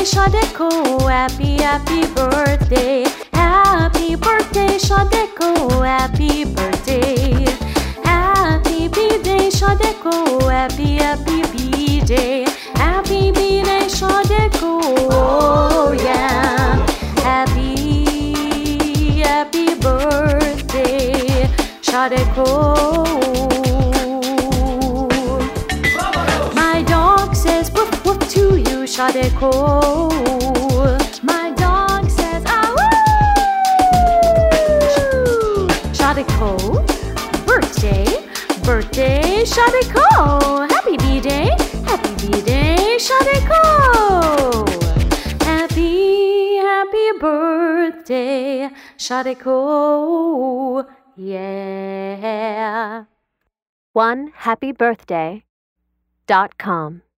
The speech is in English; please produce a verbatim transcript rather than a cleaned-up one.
Shadeko, happy, happy birthday. Happy birthday, Shadeko, happy birthday. Happy B-Day, Shadeko, happy, happy B-Day. Happy B-Day, Shadeko, oh yeah. Happy, happy birthday, Shadeko. My dog says woof woof to you, Shadeko. My dog says ah woo. Shadeko, birthday, birthday, Shadeko. Happy B-Day, happy B-Day, Shadeko. Happy, happy birthday, Shadeko. Yeah. one happy birthday dot com